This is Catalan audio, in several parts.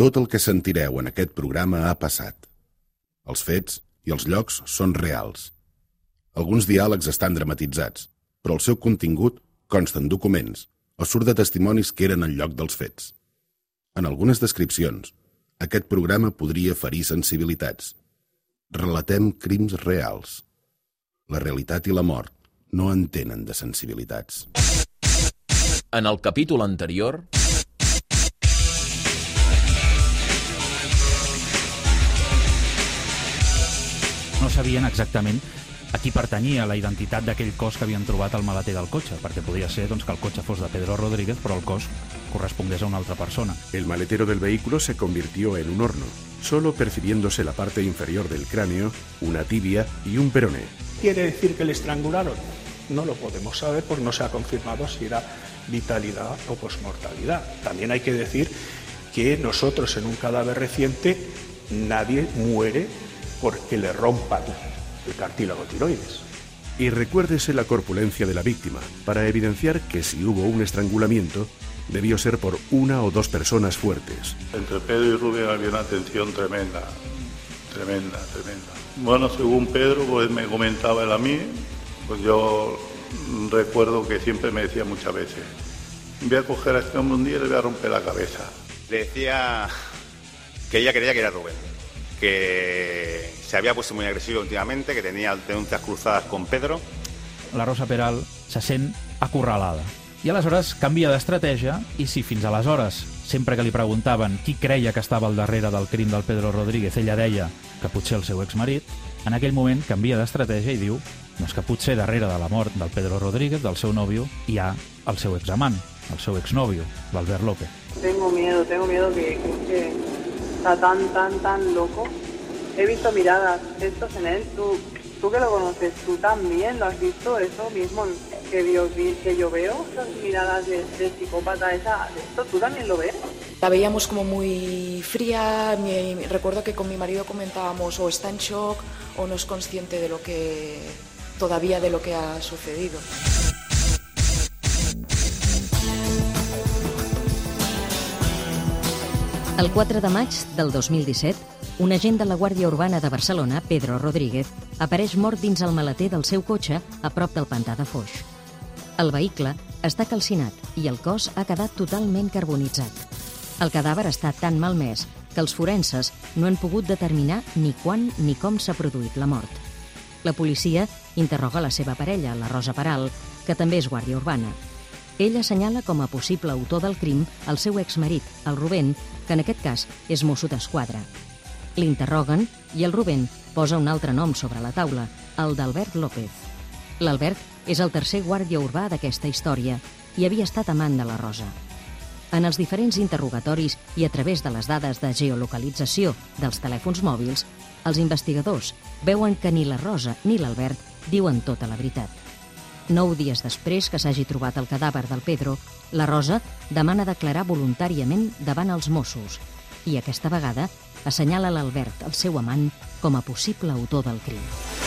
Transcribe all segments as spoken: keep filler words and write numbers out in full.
Tot el que sentireu en aquest programa ha passat. Els fets i els llocs són reals. Alguns diàlegs estan dramatitzats, però el seu contingut consta en documents o surt de testimonis que eren al lloc dels fets. En algunes descripcions, aquest programa podria ferir sensibilitats. Relatem crims reals. La realitat i la mort no entenen de sensibilitats. En el capítol anterior... No sabien exactament a qui pertanyia la identitat d'aquell cos que havien trobat al maleter del cotxe, perquè podria ser doncs, que el cotxe fos de Pedro Rodríguez, però el cos correspongués a una altra persona. El maletero del vehículo se convirtió en un horno, solo percibiéndose la parte inferior del cráneo, una tibia y un peroné. ¿Quiere decir que le estrangularon? No lo podemos saber porque no se ha confirmado si era vitalidad o posmortalidad. También hay que decir que nosotros en un cadáver reciente nadie muere porque le rompan el cartílago tiroides. Y recuérdese la corpulencia de la víctima, para evidenciar que si hubo un estrangulamiento, debió ser por una o dos personas fuertes. Entre Pedro y Rubén había una tensión tremenda, tremenda, tremenda. Bueno, según Pedro, pues me comentaba él a mí, pues yo recuerdo que siempre me decía muchas veces, voy a coger a este hombre un día y le voy a romper la cabeza. Le decía que ella creía que era Rubén, que se había puesto muy agresivo últimamente, que tenía denuncias cruzadas con Pedro. La Rosa Peral se sent acorralada. I aleshores canvia d'estratègia i si fins aleshores, sempre que li preguntaven qui creia que estava al darrere del crim del Pedro Rodríguez, ella deia que potser el seu exmarit, en aquell moment canvia d'estratègia i diu doncs que potser darrere de la mort del Pedro Rodríguez, del seu nòvio, hi ha el seu examant, el seu exnòvio, l'Albert López. Tengo miedo, tengo miedo que, que está tan, tan, tan loco. He visto miradas estos en él, tú, tú que lo conoces, tú también lo has visto, eso mismo que yo, que yo veo, esas miradas de, de psicópata, esa, esto, ¿tú también lo ves? La veíamos como muy fría, mi, recuerdo que con mi marido comentábamos o está en shock o no es consciente de lo que, todavía de lo que ha sucedido. El quatre de maig del dos mil disset, un agent de la Guàrdia Urbana de Barcelona, Pedro Rodríguez, apareix mort dins el maleter del seu cotxe a prop del pantà de Foix. El vehicle està calcinat i el cos ha quedat totalment carbonitzat. El cadàver està tan malmès que els forenses no han pogut determinar ni quan ni com s'ha produït la mort. La policia interroga la seva parella, la Rosa Peral, que també és guàrdia urbana. Ell assenyala com a possible autor del crim el seu exmarit, el Rubén, que en aquest cas és mosso d'esquadra. L'interroguen i el Rubén posa un altre nom sobre la taula, el d'Albert López. L'Albert és el tercer guàrdia urbà d'aquesta història i havia estat amant de la Rosa. En els diferents interrogatoris i a través de les dades de geolocalització dels telèfons mòbils, els investigadors veuen que ni la Rosa ni l'Albert diuen tota la veritat. Nou dies després que s'hagi trobat el cadàver del Pedro, la Rosa demana declarar voluntàriament davant els Mossos i aquesta vegada assenyala l'Albert, el seu amant, com a possible autor del crim.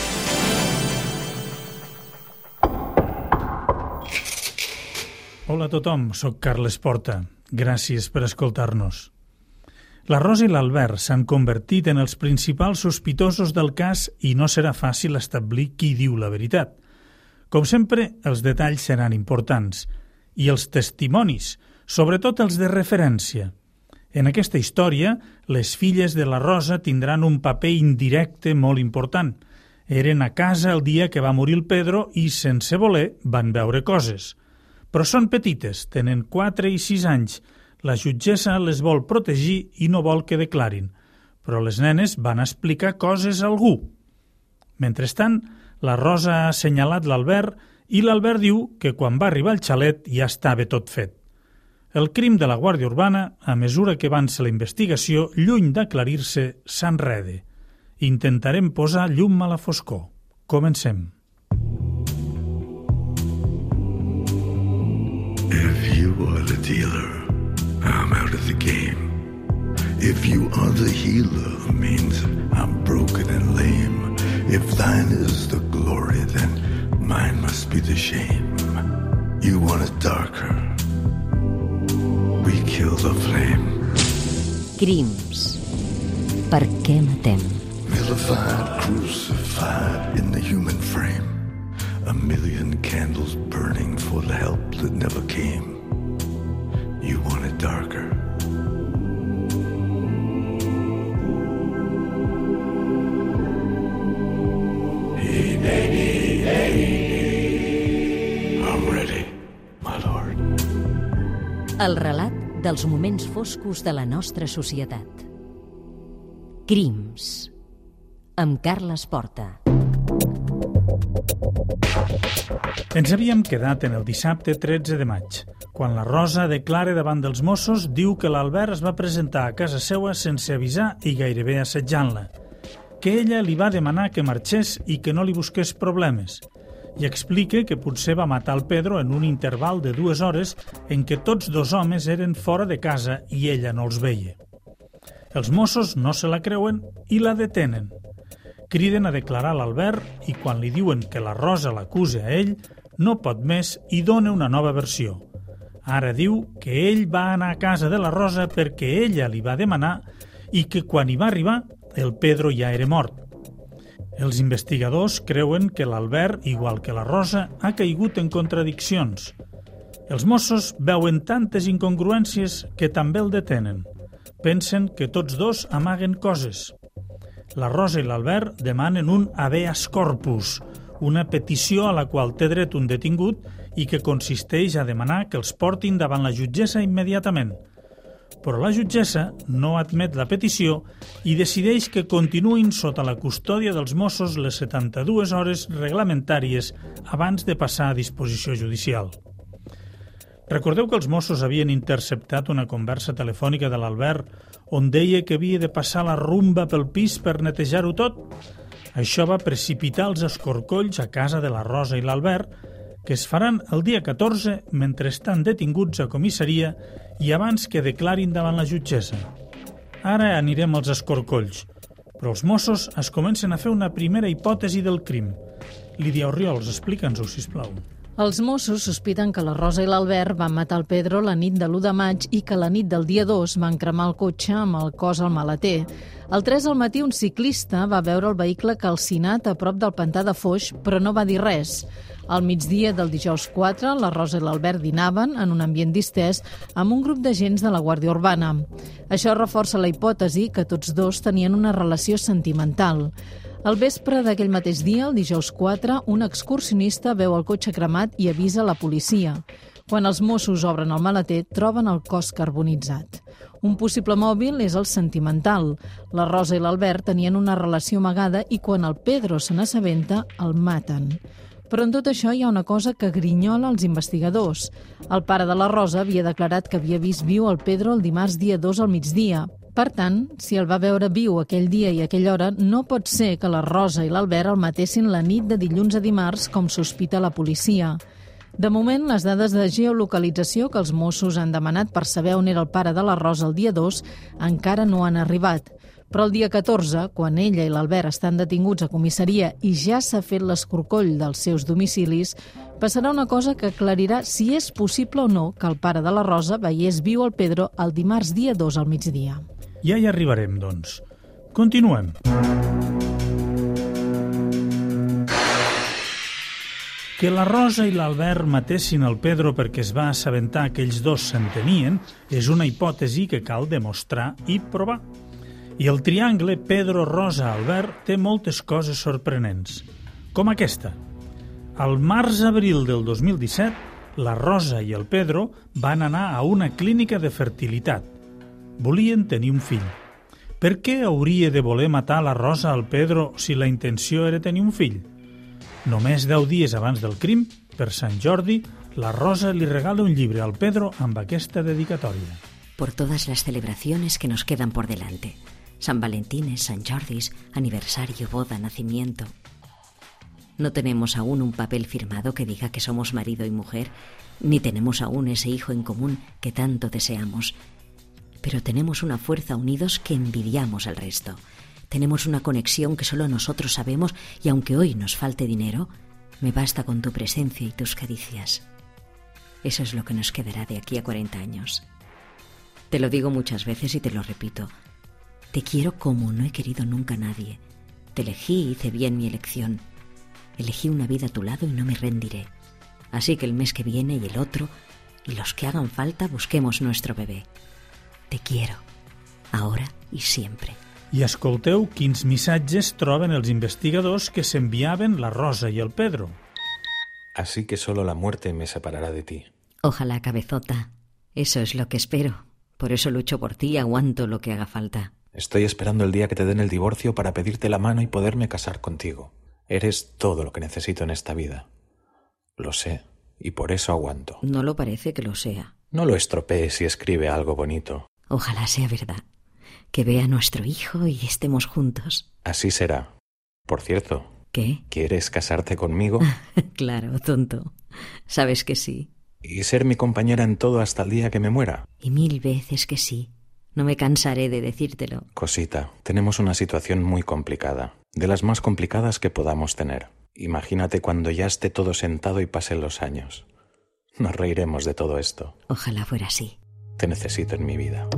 Hola a tothom, soc Carles Porta. Gràcies per escoltar-nos. La Rosa i l'Albert s'han convertit en els principals sospitosos del cas i no serà fàcil establir qui diu la veritat. Com sempre, els detalls seran importants i els testimonis, sobretot els de referència. En aquesta història, les filles de la Rosa tindran un paper indirecte molt important. Eren a casa el dia que va morir el Pedro i, sense voler, van veure coses. Però són petites, tenen quatre i sis anys. La jutgessa les vol protegir i no vol que declarin. Però les nenes van explicar coses a algú. Mentrestant, la Rosa ha assenyalat l'Albert i l'Albert diu que quan va arribar al xalet ja estava tot fet. El crim de la Guàrdia Urbana, a mesura que avança la investigació, lluny d'aclarir-se, s'enrede. Intentarem posar llum a la foscor. Comencem. If you are the dealer, I'm out of the game. If you are the healer, means I'm broken and lame. If thine is the glory, then mine must be the shame. You want it darker, we kill the flame. Crims. Per què matem? Vilified, crucified in the human frame. A million candles burning for the help that never came. You want it darker. I'm ready, my lord. El relat dels moments foscos de la nostra societat. Crims. Amb Carles Porta. Ens havíem quedat en el dissabte tretze de maig, quan la Rosa declara davant dels Mossos, diu que l'Albert es va presentar a casa seua sense avisar i gairebé assetjant-la, que ella li va demanar que marxés i que no li busqués problemes, i explica que potser va matar el Pedro en un interval de dues hores en què tots dos homes eren fora de casa i ella no els veia. Els Mossos no se la creuen i la detenen. Criden a declarar l'Albert i quan li diuen que la Rosa l'acusa a ell, no pot més i dona una nova versió. Ara diu que ell va anar a casa de la Rosa perquè ella li va demanar i que quan hi va arribar, el Pedro ja era mort. Els investigadors creuen que l'Albert, igual que la Rosa, ha caigut en contradiccions. Els Mossos veuen tantes incongruències que també el detenen. Pensen que tots dos amaguen coses. La Rosa i l'Albert demanen un habeas corpus, una petició a la qual té dret un detingut i que consisteix a demanar que els portin davant la jutgessa immediatament. Però la jutgessa no admet la petició i decideix que continuïn sota la custòdia dels Mossos les setanta-dues hores reglamentàries abans de passar a disposició judicial. Recordeu que els Mossos havien interceptat una conversa telefònica de l'Albert on deia que havia de passar la rumba pel pis per netejar-ho tot? Això va precipitar els escorcolls a casa de la Rosa i l'Albert, que es faran el dia catorze mentre estan detinguts a comissaria i abans que declarin davant la jutgessa. Ara anirem als escorcolls, però els Mossos es comencen a fer una primera hipòtesi del crim. Lídia Orriols, explica'ns-ho, sisplau. Els Mossos sospiten que la Rosa i l'Albert van matar el Pedro la nit de l'u de maig i que la nit del dia dos van cremar el cotxe amb el cos al maleter. El tres al matí un ciclista va veure el vehicle calcinat a prop del pantà de Foix, però no va dir res. Al migdia del dijous quatre, la Rosa i l'Albert dinaven en un ambient distès amb un grup d'agents de la Guàrdia Urbana. Això reforça la hipòtesi que tots dos tenien una relació sentimental. Al vespre d'aquell mateix dia, el dijous quatre, un excursionista veu el cotxe cremat i avisa la policia. Quan els Mossos obren el maleter, troben el cos carbonitzat. Un possible mòbil és el sentimental. La Rosa i l'Albert tenien una relació amagada i quan el Pedro se n'assabenta, el maten. Però en tot això hi ha una cosa que grinyola els investigadors. El pare de la Rosa havia declarat que havia vist viu el Pedro el dimarts dia dos al migdia. Per tant, si el va veure viu aquell dia i aquella hora, no pot ser que la Rosa i l'Albert el matessin la nit de dilluns a dimarts, com sospita la policia. De moment, les dades de geolocalització que els Mossos han demanat per saber on era el pare de la Rosa el dia dos encara no han arribat. Però el dia catorze, quan ella i l'Albert estan detinguts a comissaria i ja s'ha fet l'escorcoll dels seus domicilis, passarà una cosa que aclarirà si és possible o no que el pare de la Rosa veiés viu el Pedro el dimarts dia dos al migdia. Ja hi arribarem, doncs. Continuem. Que la Rosa i l'Albert matessin el Pedro perquè es va assabentar que ells dos s'entenien és una hipòtesi que cal demostrar i provar. I el triangle Pedro-Rosa-Albert té moltes coses sorprenents, com aquesta. Al març-abril del dos mil disset, la Rosa i el Pedro van anar a una clínica de fertilitat. Volien tenir un fill. Per què hauria de voler matar la Rosa al Pedro si la intenció era tenir un fill? Només deu dies abans del crim, per Sant Jordi, la Rosa li regala un llibre al Pedro amb aquesta dedicatòria. Por todas las celebraciones que nos quedan por delante. San Valentines, San Jordis, aniversario, boda, nacimiento. No tenemos aún un papel firmado que diga que somos marido y mujer, ni tenemos aún ese hijo en común que tanto deseamos. Pero tenemos una fuerza unidos que envidiamos al resto. Tenemos una conexión que solo nosotros sabemos y aunque hoy nos falte dinero, me basta con tu presencia y tus caricias. Eso es lo que nos quedará de aquí a cuarenta años. Te lo digo muchas veces y te lo repito. Te quiero como no he querido nunca a nadie. Te elegí y hice bien mi elección. Elegí una vida a tu lado y no me rendiré. Así que el mes que viene y el otro, y los que hagan falta, busquemos nuestro bebé. Te quiero, ahora y siempre. I escolteu quins missatges troben els investigadors que s'enviaven la Rosa i el Pedro. Así que solo la muerte me separará de ti. Ojalá, cabezota. Eso es lo que espero. Por eso lucho por ti y aguanto lo que haga falta. Estoy esperando el día que te den el divorcio para pedirte la mano y poderme casar contigo. Eres todo lo que necesito en esta vida. Lo sé, y por eso aguanto. No lo parece que lo sea. No lo estropees y escribe algo bonito. Ojalá sea verdad. Que vea a nuestro hijo y estemos juntos. Así será. Por cierto. ¿Qué? ¿Quieres casarte conmigo? Claro, tonto. Sabes que sí. ¿Y ser mi compañera en todo hasta el día que me muera? Y mil veces que sí. No me cansaré de decírtelo. Cosita, tenemos una situación muy complicada. De las más complicadas que podamos tener. Imagínate cuando ya esté todo sentado y pasen los años. Nos reiremos de todo esto. Ojalá fuera así. Te necesito en mi vida.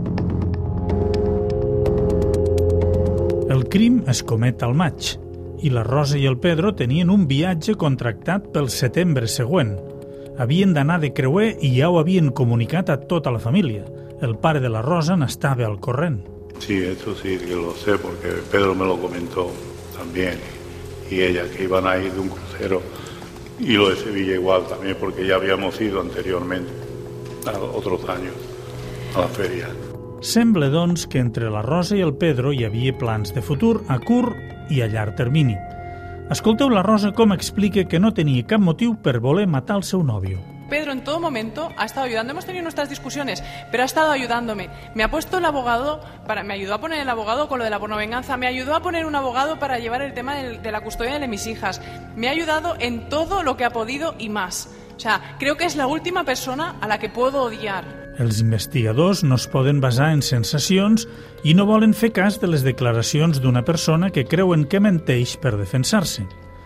El crim es comet al maig i la Rosa i el Pedro tenien un viatge contractat pel setembre següent. Havien d'anar de creuer i ja ho havien comunicat a tota la família. El pare de la Rosa n'estava al corrent. Sí, eso sí que lo sé porque Pedro me lo comentó también y ella que iban a ir de un crucero y lo de Sevilla igual también porque ya habíamos ido anteriormente a otros años a la feria. Sembla, doncs, que entre la Rosa i el Pedro hi havia plans de futur a curt i a llarg termini. Escolteu la Rosa com explica que no tenia cap motiu per voler matar el seu nòvio. Pedro en todo momento ha estado ayudando. Hemos tenido nuestras discusiones, pero ha estado ayudándome. Me ha puesto el abogado, para, me ayudó a poner el abogado con lo de la pornovenganza, me ayudó a poner un abogado para llevar el tema de, de la custodia de mis hijas. Me ha ayudado en todo lo que ha podido y más. O sea, creo que es la última persona a la que puedo odiar. Els investigadors no es poden basar en sensacions i no volen fer cas de les declaracions d'una persona que creuen que menteix per defensar-se.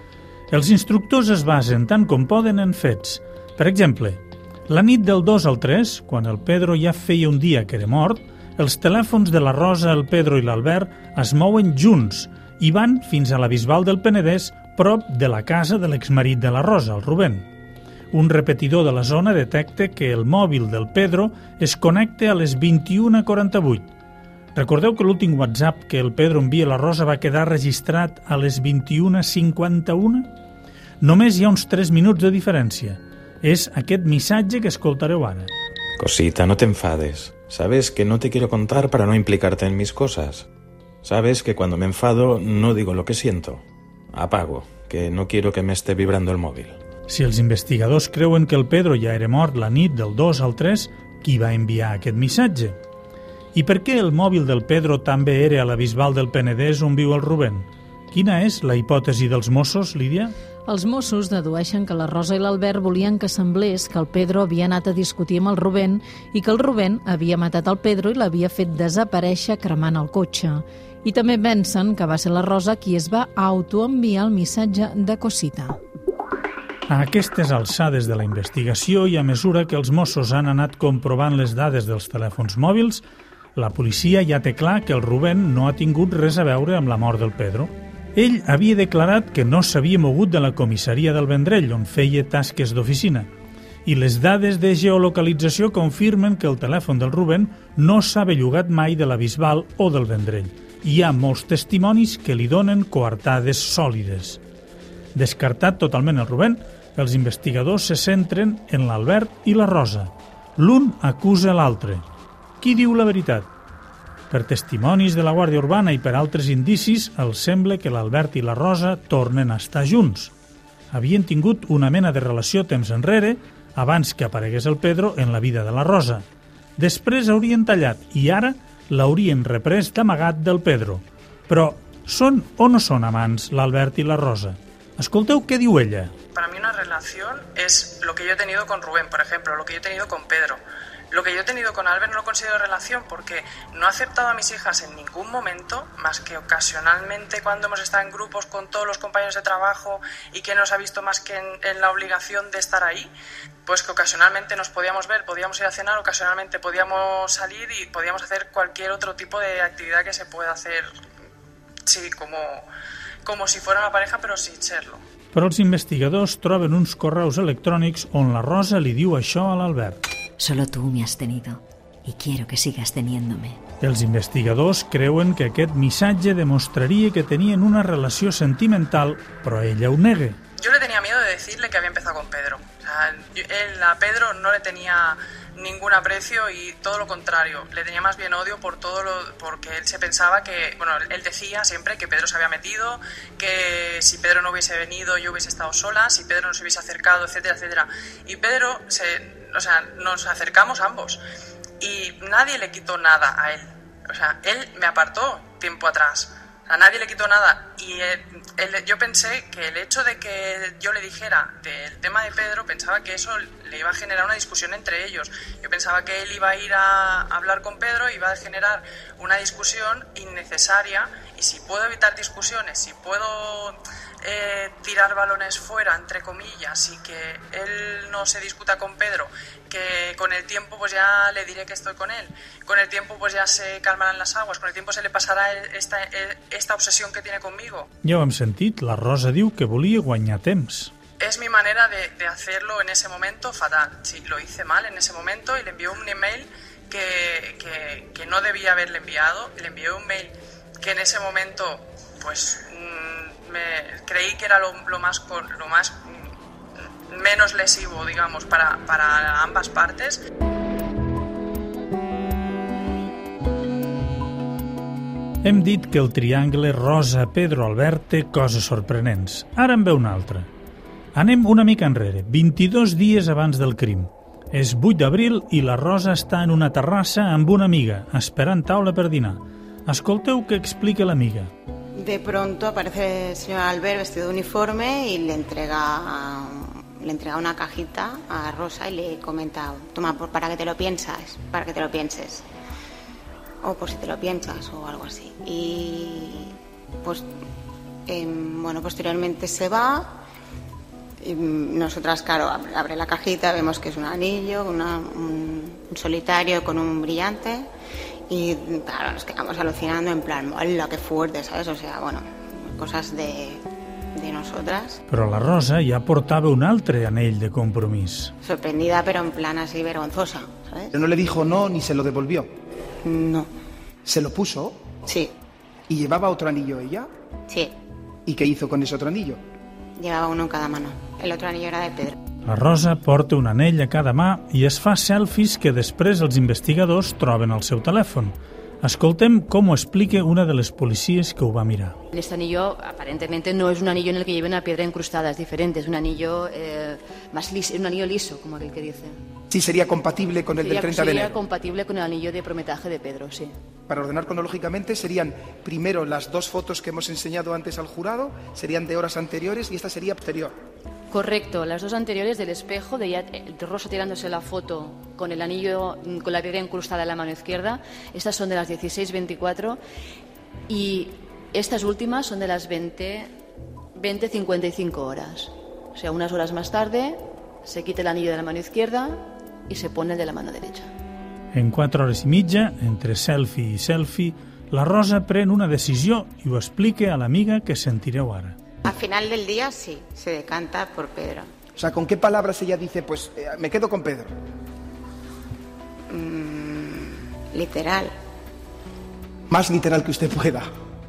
Els instructors es basen tant com poden en fets. Per exemple, la nit del dos al tres, quan el Pedro ja feia un dia que era mort, els telèfons de la Rosa, el Pedro i l'Albert es mouen junts i van fins a la Bisbal del Penedès, prop de la casa de l'exmarit de la Rosa, el Rubén. Un repetidor de la zona detecta que el mòbil del Pedro es connecta a les vint-i-una quaranta-vuit. Recordeu que l'últim WhatsApp que el Pedro envia a la Rosa va quedar registrat a les vint-i-una cinquanta-una? Només hi ha uns tres minuts de diferència. És aquest missatge que escoltareu ara. Cosita, no te enfades. Sabes que no te quiero contar para no implicarte en mis cosas. Sabes que cuando me enfado no digo lo que siento. Apago, que no quiero que me esté vibrando el móvil. Si els investigadors creuen que el Pedro ja era mort la nit del dos al tres, qui va enviar aquest missatge? I per què el mòbil del Pedro també era a la Bisbal del Penedès on viu el Rubén? Quina és la hipòtesi dels Mossos, Lídia? Els Mossos dedueixen que la Rosa i l'Albert volien que semblés que el Pedro havia anat a discutir amb el Rubén i que el Rubén havia matat el Pedro i l'havia fet desaparèixer cremant el cotxe. I també pensen que va ser la Rosa qui es va autoenviar el missatge de Cosita. A aquestes alçades de la investigació i a mesura que els Mossos han anat comprovant les dades dels telèfons mòbils, la policia ja té clar que el Rubén no ha tingut res a veure amb la mort del Pedro. Ell havia declarat que no s'havia mogut de la comissaria del Vendrell, on feia tasques d'oficina. I les dades de geolocalització confirmen que el telèfon del Rubén no s'ha bellugat mai de la Bisbal o del Vendrell. Hi ha molts testimonis que li donen coartades sòlides. Descartat totalment el Rubén, els investigadors se centren en l'Albert i la Rosa. L'un acusa l'altre. Qui diu la veritat? Per testimonis de la Guàrdia Urbana i per altres indicis, els sembla que l'Albert i la Rosa tornen a estar junts. Havien tingut una mena de relació temps enrere, abans que aparegués el Pedro en la vida de la Rosa. Després haurien tallat i ara l'haurien reprès d'amagat del Pedro. Però són o no són amants l'Albert i la Rosa? Escolteu què diu ella. Para mí una relación es lo que yo he tenido con Rubén, por ejemplo, lo que yo he tenido con Pedro. Lo que yo he tenido con Albert no lo considero relación porque no ha aceptado a mis hijas en ningún momento, más que ocasionalmente cuando hemos estado en grupos con todos los compañeros de trabajo y que nos ha visto más que en, en la obligación de estar ahí, pues que ocasionalmente nos podíamos ver, podíamos ir a cenar, ocasionalmente podíamos salir y podíamos hacer cualquier otro tipo de actividad que se pueda hacer, sí, como, como si fuera una pareja però sin serlo. Però els investigadors troben uns correus electrònics on la Rosa li diu això a l'Albert. Solo tú me has tenido y quiero que sigas teniéndome. Els investigadors creuen que aquest missatge demostraria que tenien una relació sentimental, però ella ho nega. Yo le tenía miedo de decirle que había empezado con Pedro. O sea, yo, él a Pedro no le tenía ningún aprecio y todo lo contrario. Le tenía más bien odio por todo lo, porque él se pensaba que, bueno, él decía siempre que Pedro se había metido, que si Pedro no hubiese venido yo hubiese estado sola, si Pedro no se hubiese acercado, etcétera, etcétera. Y Pedro, se, o sea, nos acercamos ambos y nadie le quitó nada a él. O sea, él me apartó tiempo atrás. A nadie le quitó nada y él, él, yo pensé que el hecho de que yo le dijera del tema de Pedro, pensaba que eso le iba a generar una discusión entre ellos. Yo pensaba que él iba a ir a hablar con Pedro y iba a generar una discusión innecesaria, y si puedo evitar discusiones, si puedo eh, tirar balones fuera, entre comillas, y que él no se discuta con Pedro, que con el tiempo pues ya le diré que estoy con él, con el tiempo pues ya se calmarán las aguas, con el tiempo se le pasará esta, esta obsesión que tiene conmigo. Ja ho hem sentit, la Rosa diu que volia guanyar temps. Es mi manera de, de hacerlo en ese momento fatal. Sí, lo hice mal en ese momento y le envié un email que, que, que no debía haberle enviado. Le envié un mail que en ese momento pues me creí que era lo, lo más, lo más menos lesivo, digamos, para, para ambas partes. Hem dit que el triangle Rosa-Pedro-Albert té coses sorprenents. Ara en ve una altra. Anem una mica enrere, vint-i-dos dies abans del crim. És vuit d'abril i la Rosa està en una terrassa amb una amiga, esperant taula per dinar. Escolteu què explica l'amiga. De pronto aparece el señor Albert vestido de uniforme y le entrega, le entrega una cajita a Rosa y le comenta: toma, para que te lo piensas, para que te lo pienses. O por si te lo piensas o algo así. Y pues, eh, bueno, posteriormente se va. Y nosotras, claro, abre la cajita, vemos que es un anillo, una, un, un solitario con un brillante. Y claro, nos quedamos alucinando en plan, ¡hola, qué fuerte!, ¿sabes? O sea, bueno, cosas de, de nosotras. Però la Rosa ja portava un altre anell de compromís. Sorprendida, pero en plan así vergonzosa, ¿sabes? ¿No le dijo no ni se lo devolvió? No. ¿Se lo puso? Sí. ¿Y llevaba otro anillo ella? Sí. ¿Y qué hizo con ese otro anillo? Llevaba uno en cada mano. El otro anillo era de Pedro. La Rosa porta un anell a cada mà i es fa selfies que després els investigadors troben al seu telèfon. Escoltem com ho explica una de les policies que ho va mirar. Este anillo aparentemente no es un anillo en el que lleve una piedra incrustada, es diferente, es un anillo eh, más liso, un anillo liso, como aquel que dice. Sí, sería compatible con el sería, del treinta de enero. Sería compatible con el anillo de prometaje de Pedro, sí. Para ordenar cronológicamente, serían primero las dos fotos que hemos enseñado antes al jurado, serían de horas anteriores y esta sería posterior. Correcto, las dos anteriores del espejo, de, ya, de Rosa tirándose la foto con el anillo, con la piedra incrustada en la mano izquierda. Estas son de las dieciséis veinticuatro y estas últimas son de las veinte cincuenta y cinco horas. O sea, unas horas más tarde se quita el anillo de la mano izquierda y se pone el de la mano derecha. En quatre hores i mitja, entre selfie i selfie, la Rosa pren una decisió i ho explica a l'amiga que sentireu ara. Al final del día sí, se decanta por Pedro. O sea, ¿con qué palabras ella dice, pues, eh, me quedo con Pedro? Mm, literal. Más literal que usted pueda.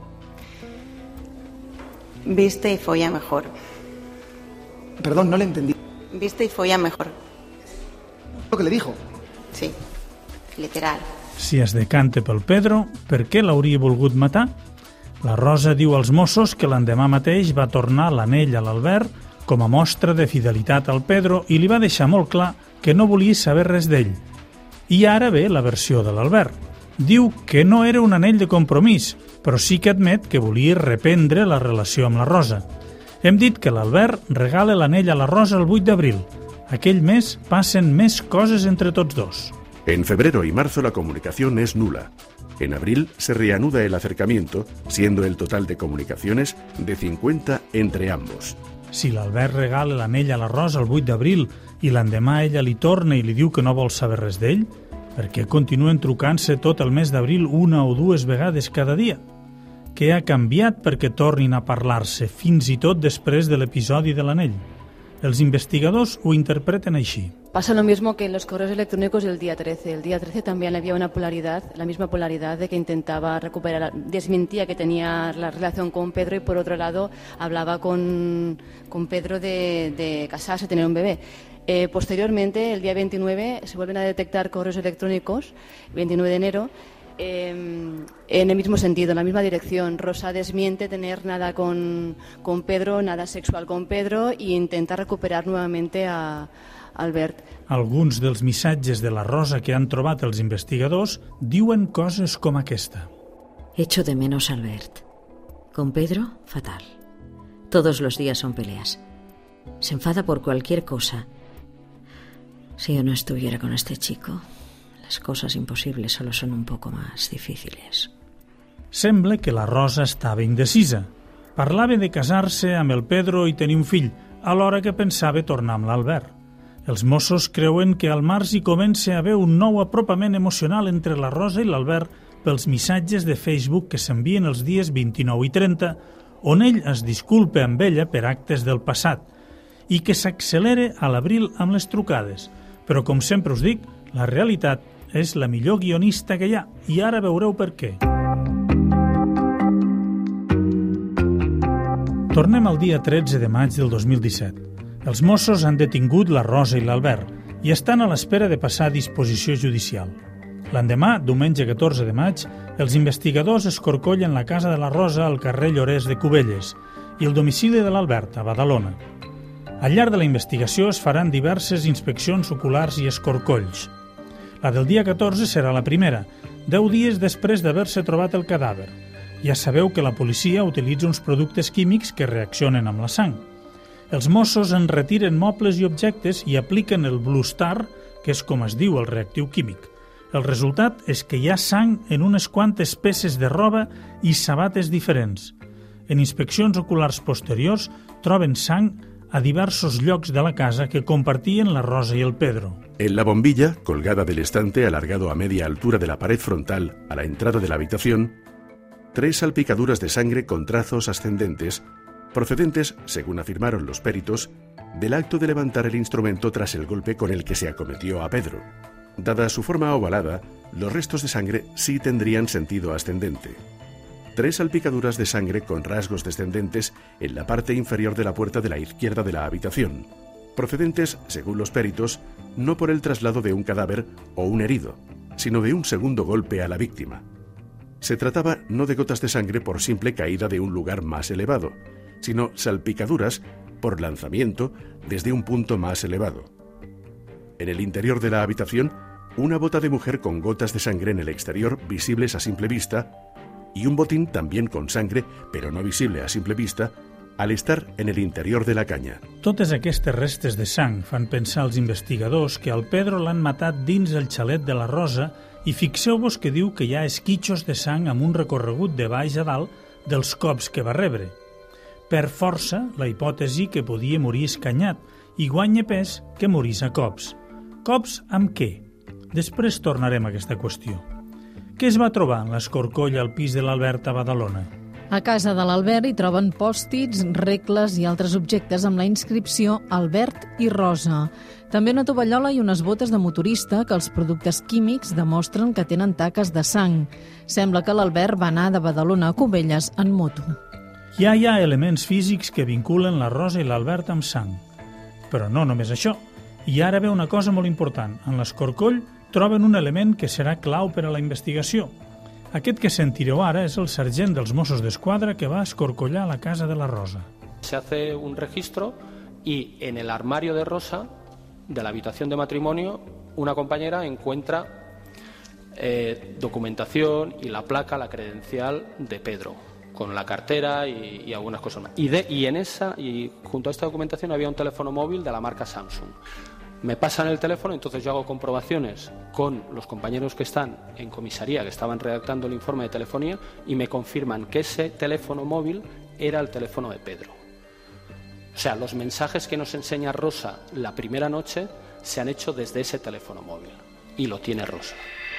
Viste y folla mejor. Perdón, no le entendí. Viste y folla mejor. ¿Lo que le dijo? Sí, literal. Si es decanta pel Pedro, per què l'hauria volgut matar? La Rosa diu als Mossos que l'endemà mateix va tornar l'anell a l'Albert com a mostra de fidelitat al Pedro i li va deixar molt clar que no volia saber res d'ell. I ara ve la versió de l'Albert. Diu que no era un anell de compromís, però sí que admet que volia reprendre la relació amb la Rosa. Hem dit que l'Albert regala l'anell a la Rosa el vuit d'abril. Aquell mes passen més coses entre tots dos. En febrero y marzo la comunicación es nula. En abril se reanuda el acercamiento, siendo el total de comunicaciones de cincuenta entre ambos. Si l'Albert regala l'anell a la Rosa el vuit d'abril i l'endemà ella li torna i li diu que no vol saber res d'ell, per què continuen trucant-se tot el mes d'abril una o dues vegades cada dia? Què ha canviat perquè tornin a parlar-se, fins i tot després de l'episodi de l'anell? Els investigadors ho interpreten així. Pasa lo mismo que en los correos electrónicos del día trece. El día trece también había una polaridad, la misma polaridad de que intentaba recuperar, desmentía que tenía la relación con Pedro y por otro lado hablaba con, con Pedro de, de casarse, tener un bebé. Eh, posteriormente, el día veintinueve, se vuelven a detectar correos electrónicos, veintinueve de enero, Eh, en el mismo sentido, en la misma dirección. Rosa desmiente tener nada con, con Pedro, nada sexual con Pedro e intenta recuperar nuevamente a, a Albert. Alguns dels missatges de la Rosa que han trobat els investigadors diuen coses com aquesta. Echo de menos a Albert. Con Pedro, fatal. Todos los días son peleas. Se enfada por cualquier cosa. Si yo no estuviera con este chico, las cosas imposibles solo son un poco más difíciles. Sembla que la Rosa estava indecisa. Parlava de casar-se amb el Pedro i tenir un fill, alhora que pensava tornar amb l'Albert. Els Mossos creuen que al març hi comença a haver un nou apropament emocional entre la Rosa i l'Albert pels missatges de Facebook que s'envien els dies vint-i-nou i trenta, on ell es disculpa amb ella per actes del passat, i que s'accelera a l'abril amb les trucades. Però, com sempre us dic, la realitat és la millor guionista que hi ha, i ara veureu per què. Tornem al dia tretze de maig del dos mil disset. Els Mossos han detingut la Rosa i l'Albert i estan a l'espera de passar a disposició judicial. L'endemà, diumenge catorze de maig, els investigadors escorcollen la casa de la Rosa al carrer Llorès de Cubelles i el domicili de l'Albert, a Badalona. Al llarg de la investigació es faran diverses inspeccions oculars i escorcolls. La del dia catorze serà la primera, deu dies després d'haver-se trobat el cadàver. Ja sabeu que la policia utilitza uns productes químics que reaccionen amb la sang. Els Mossos en retiren mobles i objectes i apliquen el Blue Star, que és com es diu el reactiu químic. El resultat és que hi ha sang en unes quantes peces de roba i sabates diferents. En inspeccions oculars posteriors troben sang a diversos llocs de la casa que compartien la Rosa y el Pedro. En la bombilla, colgada del estante alargado a media altura de la pared frontal a la entrada de la habitación, tres salpicaduras de sangre con trazos ascendentes, procedentes, según afirmaron los peritos, del acto de levantar el instrumento tras el golpe con el que se acometió a Pedro. Dada su forma ovalada, los restos de sangre sí tendrían sentido ascendente. Tres salpicaduras de sangre con rasgos descendentes en la parte inferior de la puerta de la izquierda de la habitación, procedentes, según los peritos, no por el traslado de un cadáver o un herido, sino de un segundo golpe a la víctima. Se trataba no de gotas de sangre por simple caída de un lugar más elevado, sino salpicaduras por lanzamiento desde un punto más elevado. En el interior de la habitación, una bota de mujer con gotas de sangre en el exterior visibles a simple vista y un botín también con sangre, pero no visible a simple vista, al estar en el interior de la canya. Totes aquestes restes de sang fan pensar als investigadors que al Pedro l'han matat dins el xalet de la Rosa i fixeu-vos que diu que hi ha esquitxos de sang amb un recorregut de baix a dalt dels cops que va rebre. Per força, la hipòtesi que podia morir escanyat i guanya pes que morís a cops. Cops amb què? Després tornarem a aquesta qüestió. Què es va trobar en l'escorcoll al pis de l'Albert a Badalona? A casa de l'Albert hi troben pòstits, regles i altres objectes amb la inscripció Albert i Rosa. També una tovallola i unes botes de motorista que els productes químics demostren que tenen taques de sang. Sembla que l'Albert va anar de Badalona a Cubelles en moto. Ja hi ha elements físics que vinculen la Rosa i l'Albert amb sang. Però no només això. I ara ve una cosa molt important. En l'escorcoll troben un element que serà clau per a la investigació. Aquest que sentireu ara és el sergent dels Mossos d'Esquadra que va escorcollar la casa de la Rosa. Se hace un registro y en el armario de Rosa, de la habitación de matrimonio, una compañera encuentra eh, documentación y la placa, la credencial de Pedro, con la cartera y, y algunas cosas más. Y, de, y en esa, y junto a esta documentación había un teléfono móvil de la marca Samsung. Me pasan el teléfono, entonces yo hago comprobaciones con los compañeros que están en comisaría, que estaban redactando el informe de telefonía, y me confirman que ese teléfono móvil era el teléfono de Pedro. O sea, los mensajes que nos enseña Rosa la primera noche se han hecho desde ese teléfono móvil, y lo tiene Rosa.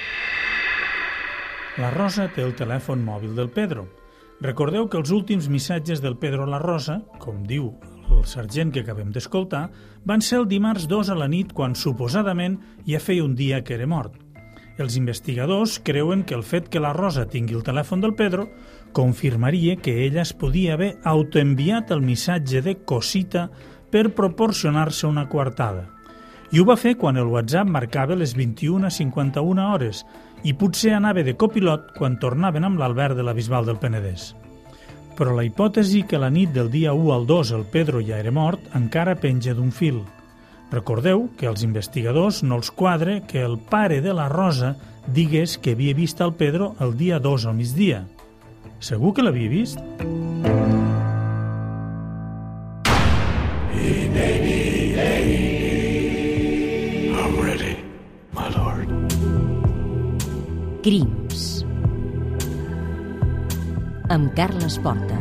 La Rosa té el telèfon mòbil del Pedro. Recordeu que els últims missatges del Pedro a la Rosa, com diu el sergent que acabem d'escoltar, van ser el dimarts dos a la nit, quan suposadament ja feia un dia que era mort. Els investigadors creuen que el fet que la Rosa tingui el telèfon del Pedro confirmaria que ella es podia haver autoenviat el missatge de cosita per proporcionar-se una coartada. I ho va fer quan el WhatsApp marcava les vint-i-una cinquanta-una hores i potser anava de copilot quan tornaven amb l'Albert de la Bisbal del Penedès. Però la hipòtesi que la nit del dia u al dos el Pedro ja era mort encara penja d'un fil. Recordeu que als investigadors no els quadre que el pare de la Rosa digués que havia vist el Pedro el dia dos al migdia. Segur que l'havia vist? I'm ready, my lord. Crims. Amb Carles Porta.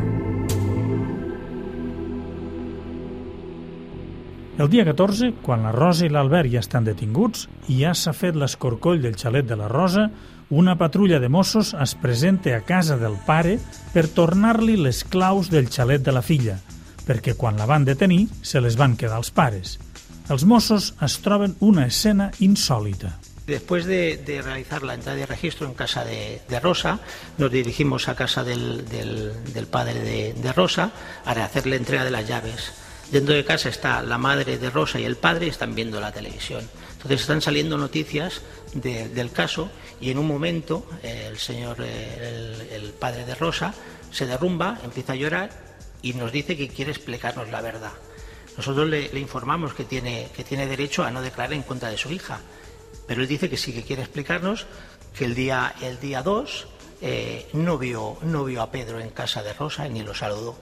El dia catorze, quan la Rosa i l'Albert ja estan detinguts i ja s'ha fet l'escorcoll del xalet de la Rosa, una patrulla de Mossos es presenta a casa del pare per tornar-li les claus del xalet de la filla, perquè quan la van detenir se les van quedar els pares. Els Mossos es troben una escena insòlita. Después de, de realizar la entrada de registro en casa de, de Rosa, nos dirigimos a casa del, del, del padre de, de Rosa para hacer la entrega de las llaves. Dentro de casa está la madre de Rosa y el padre y están viendo la televisión. Entonces están saliendo noticias de, del caso y en un momento eh, el señor, eh, el, el padre de Rosa, se derrumba, empieza a llorar y nos dice que quiere explicarnos la verdad. Nosotros le, le informamos que tiene, que tiene derecho a no declarar en contra de su hija. Pero él dice que sí, que quiere explicarnos que el día el día dos eh, no, vio, no vio a Pedro en casa de Rosa ni lo saludó.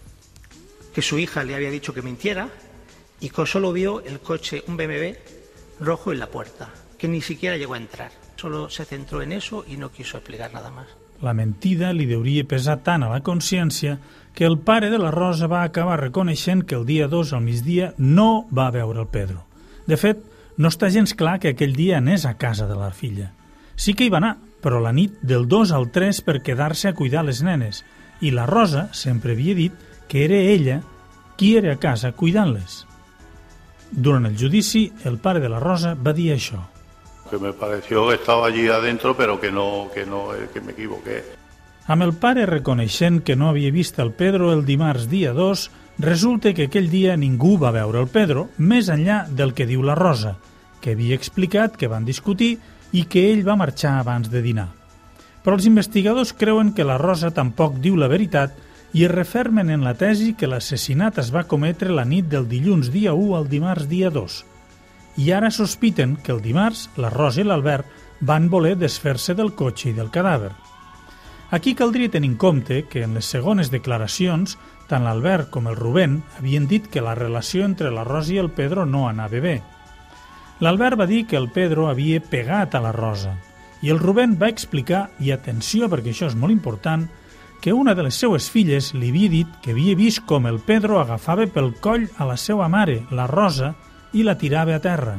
Que su hija le había dicho que mintiera y que solo vio el coche, un B M W rojo en la puerta, que ni siquiera llegó a entrar. Solo se centró en eso y no quiso explicar nada más. La mentida li deuria pesar tant a la consciència que el pare de la Rosa va acabar reconeixent que el dia dos al migdia no va veure el Pedro. De fet, no està gens clar que aquell dia anés a casa de la filla. Sí que hi va anar, però la nit del dos al tres per quedar-se a cuidar les nenes, i la Rosa sempre havia dit que era ella qui era a casa cuidant-les. Durant el judici, el pare de la Rosa va dir això. Que me pareció que estaba allí adentro, pero que no, que no, que me equivoqué. Amb el pare reconeixent que no havia vist el Pedro el dimarts dia dos, resulta que aquell dia ningú va veure el Pedro, més enllà del que diu la Rosa, que havia explicat que van discutir i que ell va marxar abans de dinar. Però els investigadors creuen que la Rosa tampoc diu la veritat i es refermen en la tesi que l'assassinat es va cometre la nit del dilluns dia u al dimarts dia dos. I ara sospiten que el dimarts la Rosa i l'Albert van voler desfer-se del cotxe i del cadàver. Aquí caldria tenir en compte que en les segones declaracions tant l'Albert com el Rubén havien dit que la relació entre la Rosa i el Pedro no anava bé. L'Albert va dir que el Pedro havia pegat a la Rosa i el Rubén va explicar, i atenció perquè això és molt important, que una de les seues filles li havia dit que havia vist com el Pedro agafava pel coll a la seva mare, la Rosa, i la tirava a terra.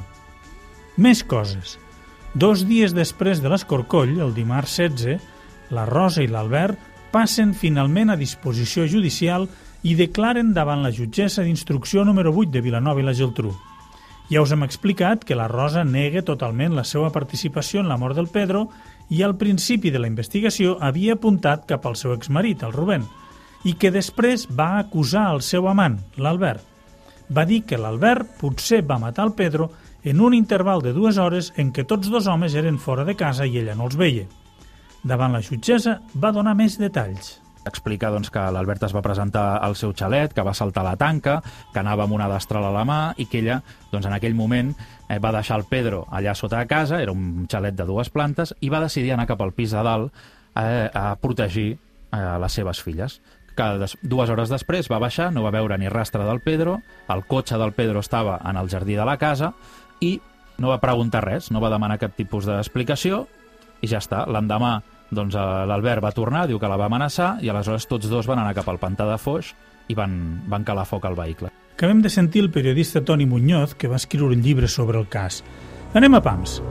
Més coses. Dos dies després de l'escorcoll, el dimarts setze, la Rosa i l'Albert passen finalment a disposició judicial i declaren davant la jutgessa d'instrucció número vuit de Vilanova i la Geltrú. Ja us hem explicat que la Rosa nega totalment la seva participació en la mort del Pedro i al principi de la investigació havia apuntat cap al seu exmarit, el Rubén, i que després va acusar el seu amant, l'Albert. Va dir que l'Albert potser va matar el Pedro en un interval de dues hores en què tots dos homes eren fora de casa i ella no els veia. Davant la jutgessa va donar més detalls. Explica doncs, que l'Albert es va presentar al seu xalet, que va saltar la tanca, que anava amb una destral a la mà i que ella, doncs, en aquell moment, eh, va deixar el Pedro allà sota de casa, era un xalet de dues plantes, i va decidir anar cap al pis de dalt eh, a protegir eh, les seves filles. Que des, dues hores després va baixar, no va veure ni rastre del Pedro, el cotxe del Pedro estava en el jardí de la casa, i no va preguntar res, no va demanar cap tipus d'explicació i ja està. L'endemà doncs, l'Albert va tornar, diu que la va amenaçar i aleshores tots dos van anar cap al pantà de Foix i van, van calar foc al vehicle. Acabem de sentir el periodista Toni Muñoz, que va escriure un llibre sobre el cas. Anem a pams.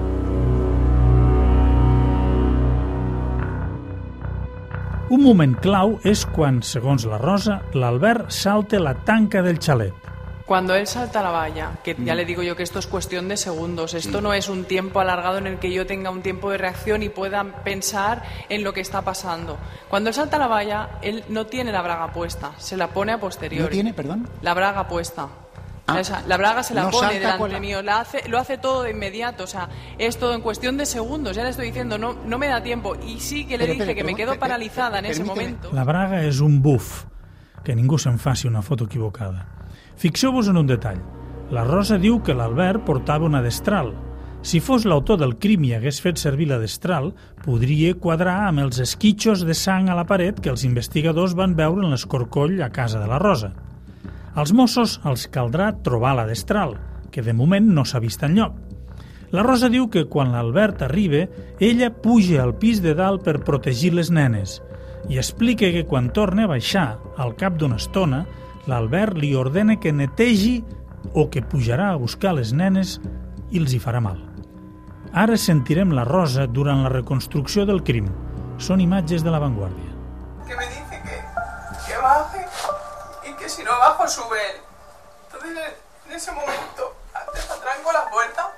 Un moment clau és quan, segons la Rosa, l'Albert salta la tanca del xalet. Cuando él salta la valla, que ya le digo yo que esto es cuestión de segundos, esto no es un tiempo alargado en el que yo tenga un tiempo de reacción y pueda pensar en lo que está pasando. Cuando él salta la valla, él no tiene la braga puesta, se la pone a posteriori. ¿No tiene, perdón? La braga puesta. Ah, o sea, la braga se la no pone salta delante la... mío, la hace, lo hace todo de inmediato, o sea, es todo en cuestión de segundos, ya le estoy diciendo, no, no me da tiempo. Y sí que le Pero, dije pero, que me pero, quedo pero, paralizada en ese permíteme. momento. La braga és un buf, que ningú se'n faci una foto equivocada. Fixeu-vos en un detall. La Rosa diu que l'Albert portava una destral. Si fos l'autor del crim i hagués fet servir la destral, podria quadrar amb els esquitxos de sang a la paret que els investigadors van veure en l'escorcoll a casa de la Rosa. Als Mossos els caldrà trobar la destral, que de moment no s'ha vist enlloc. La Rosa diu que quan l'Albert arriba, ella puja al pis de dalt per protegir les nenes i explica que quan torna a baixar, al cap d'una estona, l'Albert li ordena que netegi o que pujarà a buscar les nenes i els hi farà mal. Ara sentirem la Rosa durant la reconstrucció del crim. Són imatges de La Vanguardia. Que me dice que, que baje y que si no bajo sube él. Entonces en ese momento desatranco la puerta,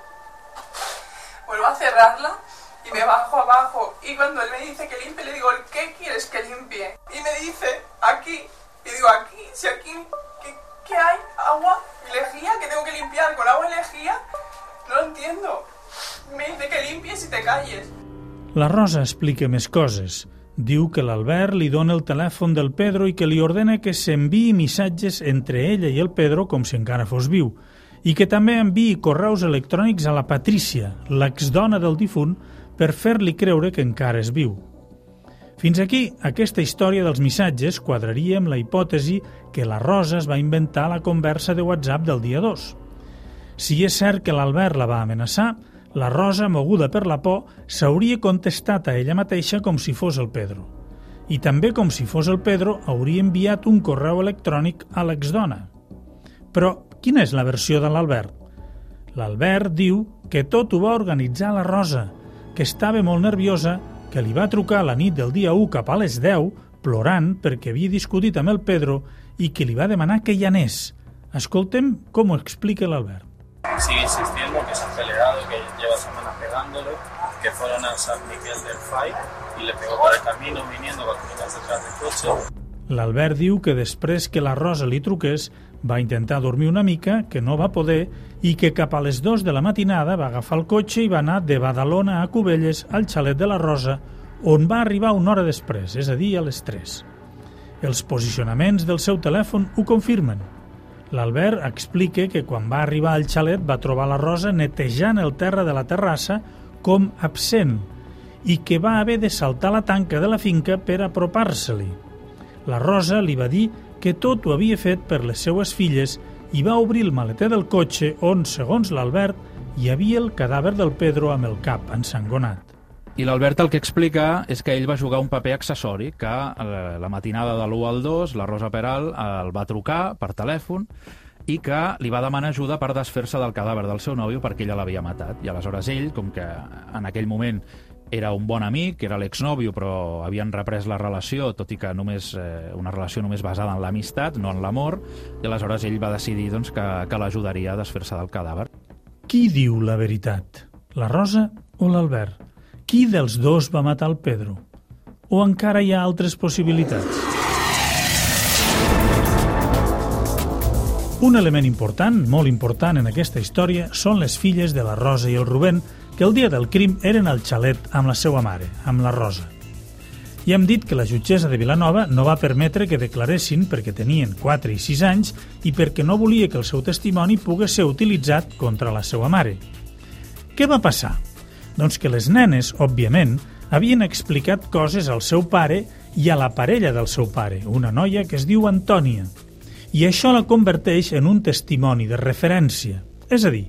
vuelvo a cerrarla y me bajo abajo. Y cuando él me dice que limpie, le digo, ¿qué quieres que limpie? Y me dice, aquí. Y digo, aquí, si aquí, ¿qué, qué hay? ¿Agua? ¿Lejía? ¿Que tengo que limpiar con agua y lejía? No lo entiendo. Me dice que limpies y te calles. La Rosa explica més coses. Diu que l'Albert li dona el telèfon del Pedro i que li ordena que s'enviï missatges entre ella i el Pedro com si encara fos viu, i que també enviï correus electrònics a la Patrícia, l'exdona del difunt, per fer-li creure que encara és viu. Fins aquí, aquesta història dels missatges quadraria amb la hipòtesi que la Rosa es va inventar la conversa de WhatsApp del dia dos. Si és cert que l'Albert la va amenaçar, la Rosa, moguda per la por, s'hauria contestat a ella mateixa com si fos el Pedro. I també com si fos el Pedro hauria enviat un correu electrònic a l'exdona. Però quina és la versió de l'Albert? L'Albert diu que tot ho va organitzar la Rosa, que estava molt nerviosa, que li va trucar la nit del dia u cap a les deu, plorant perquè havia discutit amb el Pedro i que li va demanar que hi anés. Escoltem com ho explica l'Albert. Sigue insistiendo que se han peleado, que lleva semanas pegándole, que fueron a San Miguel del Fai y le pegó por el camino viniendo con las detrás del coche. L'Albert diu que després que la Rosa li truqués va intentar dormir una mica, que no va poder i que cap a les dues de la matinada va agafar el cotxe i va anar de Badalona a Cubelles al xalet de la Rosa, on va arribar una hora després, és a dir, a les tres. Els posicionaments del seu telèfon ho confirmen. L'Albert explica que quan va arribar al xalet va trobar la Rosa netejant el terra de la terrassa com absent i que va haver de saltar la tanca de la finca per apropar-se-li. La Rosa li va dir que tot ho havia fet per les seues filles i va obrir el maleter del cotxe on, segons l'Albert, hi havia el cadàver del Pedro amb el cap ensangonat. I l'Albert el que explica és que ell va jugar un paper accessori, que la matinada de l'u al dos la Rosa Peral el va trucar per telèfon i que li va demanar ajuda per desfer-se del cadàver del seu nòvio perquè ella l'havia matat. I aleshores ell, com que en aquell moment era un bon amic, era l'exnòvio, però havien reprès la relació, tot i que només eh, una relació només basada en l'amistat, no en l'amor, i aleshores ell va decidir doncs, que, que l'ajudaria a desfer-se del cadàver. Qui diu la veritat? La Rosa o l'Albert? Qui dels dos va matar el Pedro? O encara hi ha altres possibilitats? Un element important, molt important en aquesta història, són les filles de la Rosa i el Rubén, que el dia del crim eren al xalet amb la seva mare, amb la Rosa. I hem dit que la jutgessa de Vilanova no va permetre que declaressin perquè tenien quatre i sis anys i perquè no volia que el seu testimoni pogués ser utilitzat contra la seva mare. Què va passar? Doncs que les nenes, òbviament, havien explicat coses al seu pare i a la parella del seu pare, una noia que es diu Antònia. I això la converteix en un testimoni de referència. És a dir,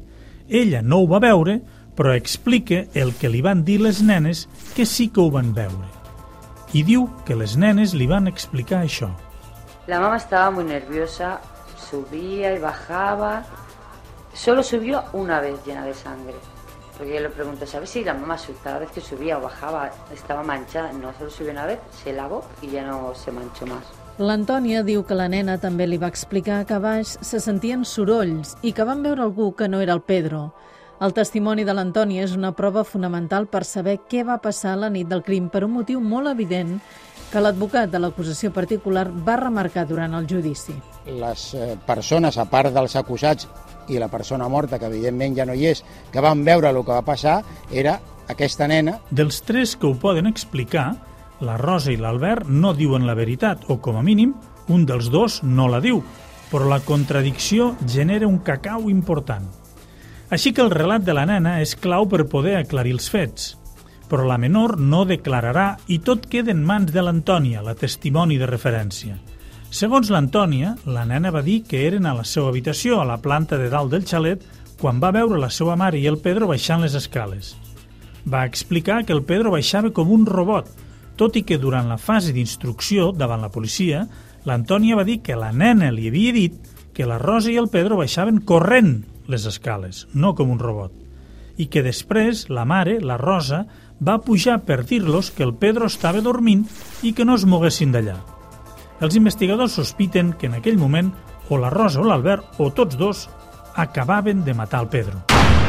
Ella no ho va veure, però explica el que li van dir les nenes que sí que ho van veure. I diu que les nenes li van explicar això. La mamá estaba muy nerviosa, subía y bajaba. Solo subió una vez llena de sangre. Porque yo le pregunto, ¿sabes si la mamá cada vez que subía o bajaba estaba manchada? No, solo subió una vez, se lavó y ya no se manchó más. L'Antònia diu que la nena també li va explicar que a baix se sentien sorolls i que van veure algú que no era el Pedro. El testimoni de l'Antònia és una prova fonamental per saber què va passar la nit del crim per un motiu molt evident que l'advocat de l'acusació particular va remarcar durant el judici. Les persones, a part dels acusats i la persona morta, que evidentment ja no hi és, que van veure el que va passar, era aquesta nena. Dels tres que ho poden explicar, la Rosa i l'Albert no diuen la veritat, o com a mínim, un dels dos no la diu, però la contradicció genera un cacau important. Així que el relat de la nena és clau per poder aclarir els fets. Però la menor no declararà i tot queda en mans de l'Antònia, la testimoni de referència. Segons l'Antònia, la nena va dir que eren a la seva habitació, a la planta de dalt del xalet, quan va veure la seva mare i el Pedro baixant les escales. Va explicar que el Pedro baixava com un robot, tot i que durant la fase d'instrucció davant la policia, l'Antònia va dir que la nena li havia dit que la Rosa i el Pedro baixaven corrent les escales, no com un robot, i que després la mare, la Rosa, va pujar per dir-los que el Pedro estava dormint i que no es moguessin d'allà. Els investigadors sospiten que en aquell moment o la Rosa o l'Albert, o tots dos, acabaven de matar el Pedro.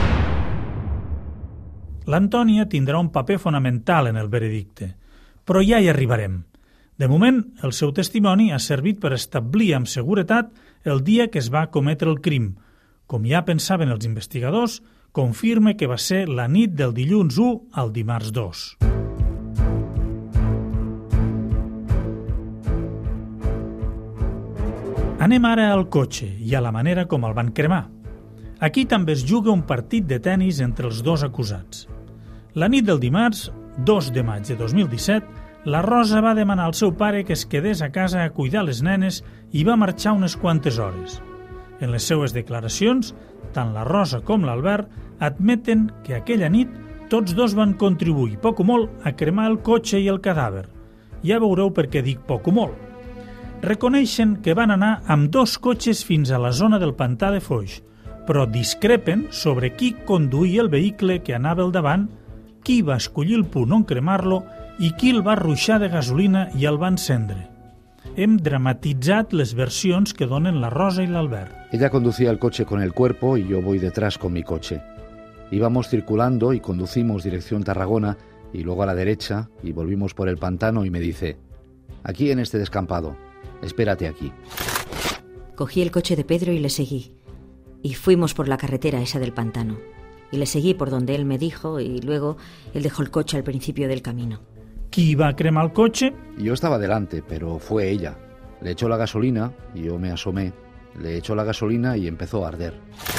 L'Antònia tindrà un paper fonamental en el veredicte, però ja hi arribarem. De moment, el seu testimoni ha servit per establir amb seguretat el dia que es va cometre el crim. Com ja pensaven els investigadors, confirma que va ser la nit del dilluns u al dimarts dos. Anem ara al cotxe i a la manera com el van cremar. Aquí també es juga un partit de tennis entre els dos acusats. La nit del dimarts, dos de maig de dos mil disset, la Rosa va demanar al seu pare que es quedés a casa a cuidar les nenes i va marxar unes quantes hores. En les seues declaracions, tant la Rosa com l'Albert admeten que aquella nit tots dos van contribuir poc o molt a cremar el cotxe i el cadàver. Ja veureu per què dic poc o molt. Reconeixen que van anar amb dos cotxes fins a la zona del pantà de Foix, però discrepen sobre qui conduïa el vehicle que anava al davant, qui va escollir el punt on cremar-lo i qui el va ruixar de gasolina i el va encendre. Hem dramatitzat les versions que donen la Rosa y l'Albert. Ella conducía el coche con el cuerpo y yo voy detrás con mi coche. Íbamos circulando y conducimos dirección Tarragona y luego a la derecha y volvimos por el pantano y me dice: aquí en este descampado, espérate aquí. Cogí el coche de Pedro y le seguí. Y fuimos por la carretera esa del pantano. Y le seguí por donde él me dijo y luego él dejó el coche al principio del camino. ¿Qui va a cremar el coche? Yo estaba delante, pero fue ella. Le echó la gasolina y yo me asomé. Le echó la gasolina y empezó a arder.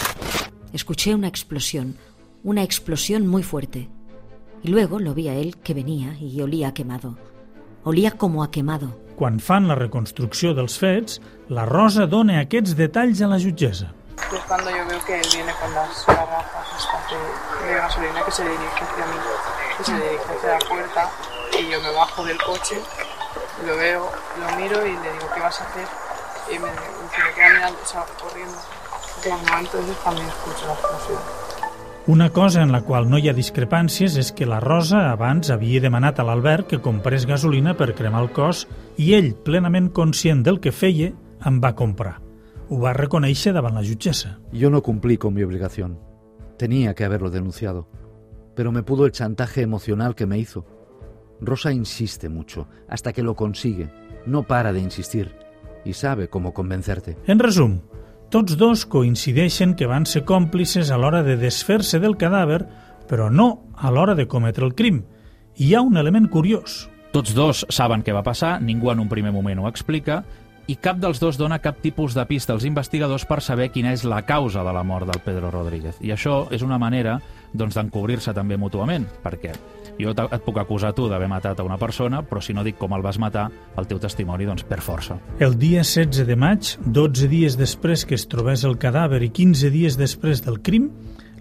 Escuché una explosión, una explosión muy fuerte. Y luego lo vi a él que venía y olía a quemado. Olía como a quemado. Quan fan la reconstrucció dels fets, la Rosa dona aquests detalls a la jutgessa. Pues cuando yo veo que él viene con las garrafas estas de, de gasolina que se dirige hacia mí, que se dirige hacia la puerta, y yo me bajo del coche, lo veo, lo miro y le digo, ¿qué vas a hacer? Y me, y me queda mirando y salgo corriendo. Claro, entonces también escucho la explosión. Una cosa en la qual no hi ha discrepàncies és que la Rosa abans havia demanat a l'Albert que comprés gasolina per cremar el cos i ell, plenament conscient del que feia, en va comprar. Ho va reconèixer davant la jutgessa. Yo no cumplí con mi obligación. Tenía que haberlo denunciado. Pero me pudo el chantaje emocional que me hizo. Rosa insiste mucho, hasta que lo consigue. No para de insistir y sabe cómo convencerte. En resum, tots dos coincideixen que van ser còmplices a l'hora de desfer-se del cadàver, però no a l'hora de cometre el crim. I hi ha un element curiós. Tots dos saben què va passar, ningú en un primer moment ho explica, i cap dels dos dona cap tipus de pista als investigadors per saber quina és la causa de la mort del Pedro Rodríguez. I això és una manera doncs, d'encobrir-se també mútuament, perquè jo et puc acusar tu d'haver matat a una persona, però si no dic com el vas matar, el teu testimoni, doncs, per força. El dia setze de maig, dotze dies després que es trobés el cadàver i quinze dies després del crim,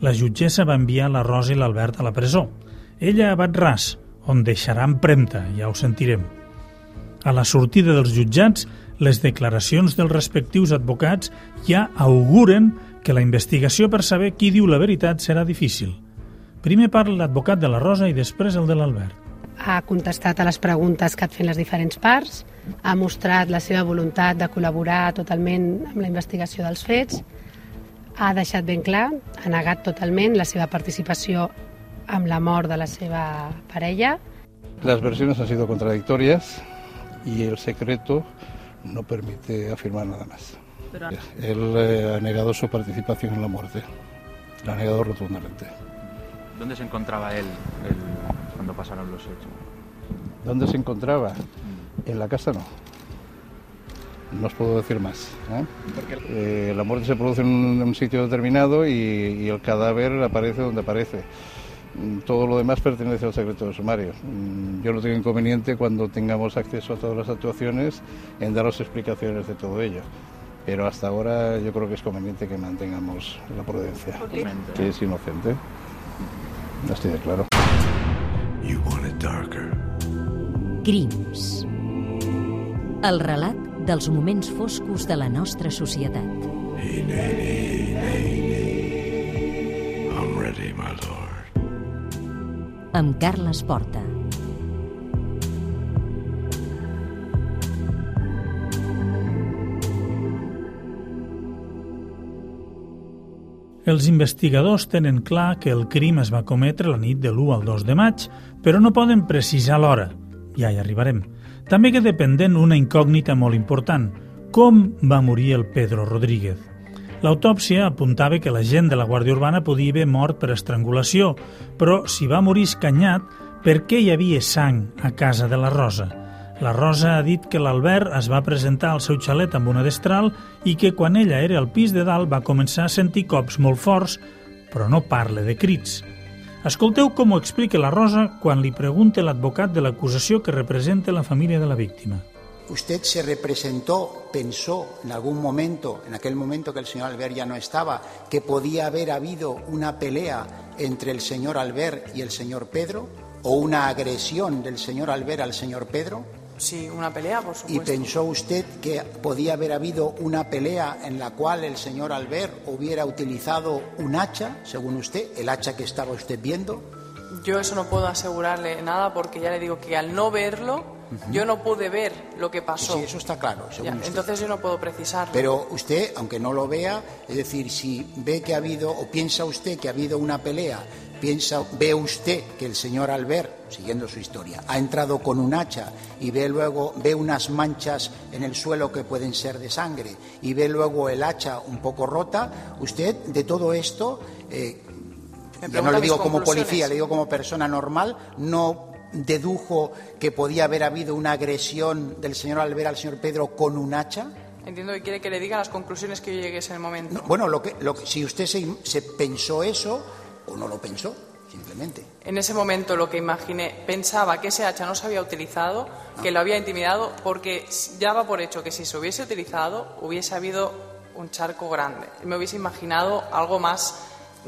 la jutgessa va enviar la Rosa i l'Albert a la presó. Ella a Bat-ras, on deixarà empremta, ja ho sentirem. A la sortida dels jutjats, les declaracions dels respectius advocats ja auguren que la investigació per saber qui diu la veritat serà difícil. Primer parla l'advocat de la Rosa i després el de l'Albert. Ha contestat a les preguntes que han fet les diferents parts, ha mostrat la seva voluntat de col·laborar totalment amb la investigació dels fets, ha deixat ben clar, ha negat totalment la seva participació amb la mort de la seva parella. Las versiones han sido contradictorias y el secreto no permite afirmar nada más. Pero... Él eh, ha negado su participación en la muerte, la ha negado rotundamente. ¿Dónde se encontraba él el, cuando pasaron los hechos? ¿Dónde se encontraba? En la casa no. No os puedo decir más. ¿eh? Eh, la muerte se produce en un, en un sitio determinado y, y el cadáver aparece donde aparece. Todo lo demás pertenece al secreto de sumario. Yo no tengo inconveniente cuando tengamos acceso a todas las actuaciones en daros explicaciones de todo ello. Pero hasta ahora yo creo que es conveniente que mantengamos la prudencia. Que es inocente. Así de claro. You want it darker. Crims. El relat dels moments foscos de la nostra societat. Hey, nay, nay, nay, nay. I'm ready, my lord. Amb Carles Porta. Els investigadors tenen clar que el crim es va cometre la nit de l'u al dos de maig, però no poden precisar l'hora. Ja hi arribarem. També queda pendent una incògnita molt important. Com va morir el Pedro Rodríguez? L'autòpsia apuntava que l'agent de la Guàrdia Urbana podia haver mort per estrangulació, però si va morir escanyat, per què hi havia sang a casa de la Rosa? La Rosa ha dit que l'Albert es va presentar al seu xalet amb una destral i que quan ella era al pis de dalt va començar a sentir cops molt forts, però no parla de crits. Escolteu com ho explica la Rosa quan li pregunta l'advocat de l'acusació que representa la família de la víctima. ¿Usted se representó, pensó en algún momento, en aquel momento que el señor Albert ya no estaba, que podía haber habido una pelea entre el señor Albert y el señor Pedro? ¿O una agresión del señor Albert al señor Pedro? Sí, una pelea, por supuesto. ¿Y pensó usted que podía haber habido una pelea en la cual el señor Albert hubiera utilizado un hacha, según usted, el hacha que estaba usted viendo? Yo eso no puedo asegurarle nada porque ya le digo que al no verlo, uh-huh. yo no pude ver lo que pasó. Sí, eso está claro, según ya, usted. Entonces yo no puedo precisarlo. Pero usted, aunque no lo vea, es decir, si ve que ha habido, o piensa usted que ha habido una pelea, piensa, ve usted que el señor Albert, siguiendo su historia, ha entrado con un hacha y ve luego ve unas manchas en el suelo que pueden ser de sangre y ve luego el hacha un poco rota, usted de todo esto, eh, ya no le digo como policía, le digo como persona normal, no dedujo que podía haber habido una agresión del señor Albert al señor Pedro con un hacha. Entiendo que quiere que le diga las conclusiones que yo llegué en el momento. No, bueno, lo que, lo que, si usted se, se pensó eso o no lo pensó, simplemente. En ese momento lo que imaginé, pensaba que ese hacha no se había utilizado, que lo había intimidado, porque daba por hecho que si se hubiese utilizado hubiese habido un charco grande. Me hubiese imaginado algo más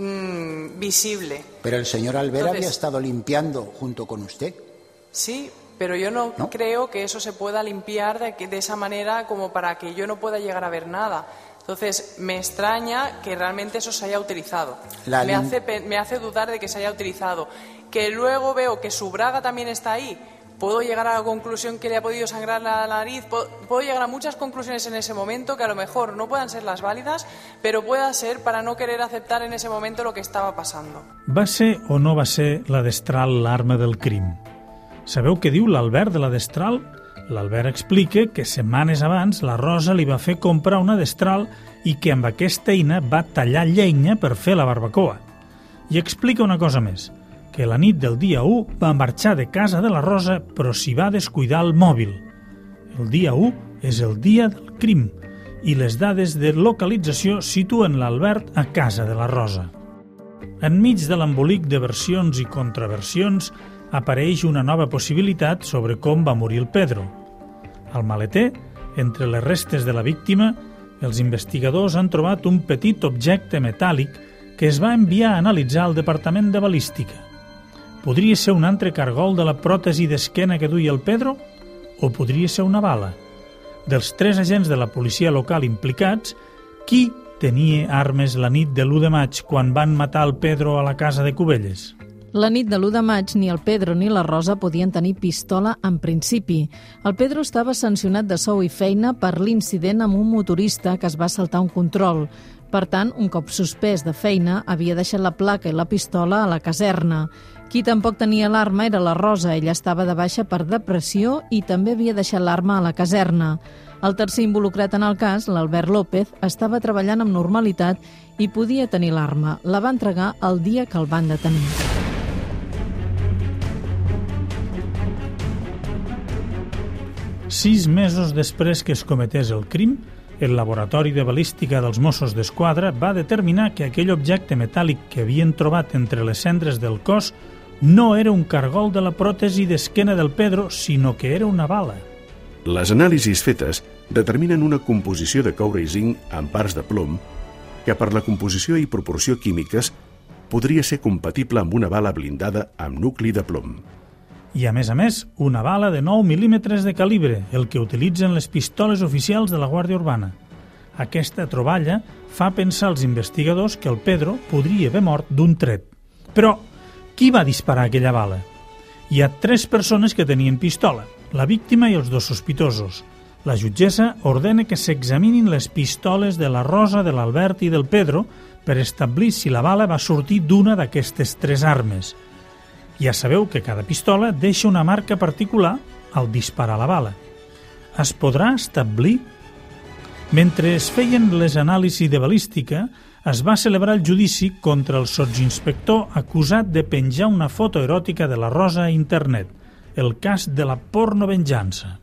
mmm, visible. Pero el señor Albert Entonces, había estado limpiando junto con usted. Sí, pero yo no, ¿no? creo que eso se pueda limpiar de, de esa manera como para que yo no pueda llegar a ver nada. Entonces, me extraña que realmente eso se haya utilizado. Me hace, me hace dudar de que se haya utilizado. Que luego veo que su braga también está ahí. Puedo llegar a la conclusión que le ha podido sangrar la nariz. Puedo, puedo llegar a muchas conclusiones en ese momento que a lo mejor no puedan ser las válidas, pero pueda ser para no querer aceptar en ese momento lo que estaba pasando. Va ser o no va ser la destral l'arma del crim? Sabeu què diu l'Albert de la destral? L'Albert explica que setmanes abans la Rosa li va fer comprar una destral i que amb aquesta eina va tallar llenya per fer la barbacoa. I explica una cosa més, que la nit del dia u va marxar de casa de la Rosa però s'hi va descuidar el mòbil. El dia u és el dia del crim i les dades de localització situen l'Albert a casa de la Rosa. Enmig de l'embolic de versions i contraversions apareix una nova possibilitat sobre com va morir el Pedro. Al maleter, entre les restes de la víctima, els investigadors han trobat un petit objecte metàl·lic que es va enviar a analitzar al Departament de Balística. Podria ser un altre cargol de la pròtesi d'esquena que duia el Pedro o podria ser una bala. Dels tres agents de la policia local implicats, qui tenia armes la nit de l'u de maig quan van matar el Pedro a la casa de Cubelles? La nit de l'u de maig ni el Pedro ni la Rosa podien tenir pistola en principi. El Pedro estava sancionat de sou i feina per l'incident amb un motorista que es va saltar un control. Per tant, un cop suspès de feina, havia deixat la placa i la pistola a la caserna. Qui tampoc tenia l'arma era la Rosa. Ella estava de baixa per depressió i també havia deixat l'arma a la caserna. El tercer involucrat en el cas, l'Albert López, estava treballant amb normalitat i podia tenir l'arma. La va entregar el dia que el van detenir. Sis mesos després que es cometés el crim, el laboratori de balística dels Mossos d'Esquadra va determinar que aquell objecte metàl·lic que havien trobat entre les cendres del cos no era un cargol de la pròtesi d'esquena del Pedro, sinó que era una bala. Les anàlisis fetes determinen una composició de coure i zinc amb parts de plom que per la composició i proporció químiques podria ser compatible amb una bala blindada amb nucli de plom. I, a més a més, una bala de nou mil·límetres de calibre, el que utilitzen les pistoles oficials de la Guàrdia Urbana. Aquesta troballa fa pensar als investigadors que el Pedro podria haver mort d'un tret. Però, qui va disparar aquella bala? Hi ha tres persones que tenien pistola, la víctima i els dos sospitosos. La jutgessa ordena que s'examinin les pistoles de la Rosa, de l'Albert i del Pedro per establir si la bala va sortir d'una d'aquestes tres armes. Ja sabeu que cada pistola deixa una marca particular al disparar la bala. Es podrà establir? Mentre es feien les anàlisis de balística, es va celebrar el judici contra el sotsinspector acusat de penjar una foto eròtica de la Rosa a internet, el cas de la pornovenjança.